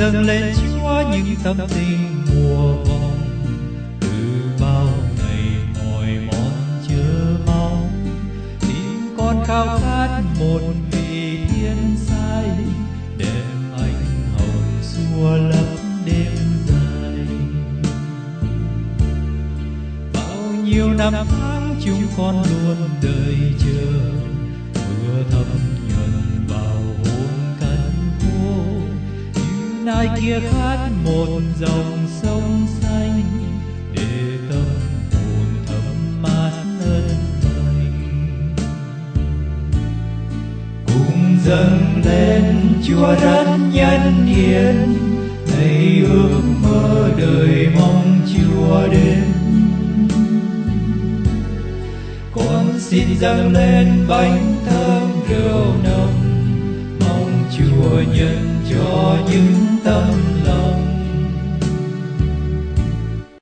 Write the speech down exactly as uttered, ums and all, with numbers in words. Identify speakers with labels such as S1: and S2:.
S1: dâng lên Chúa những tâm tình mùa vọng, từ bao ngày mỏi mòn chờ mong, tim con khao khát một vị thiên sai, đem ánh hồng xua lấp đêm dài. Bao nhiêu năm tháng chúng con luôn đợi chờ, mưa thấm nhuần vào hồn cánh khô, như nai kia khát một dòng sông xanh, để tâm hồn thấm mát ơn lành. Cùng dâng lên Chúa rất nhân hiền, ngày ước mơ đời mong Chúa đến. Con xin dâng lên bánh thơm rượu nồng, mong Chúa nhân cho những tấm lòng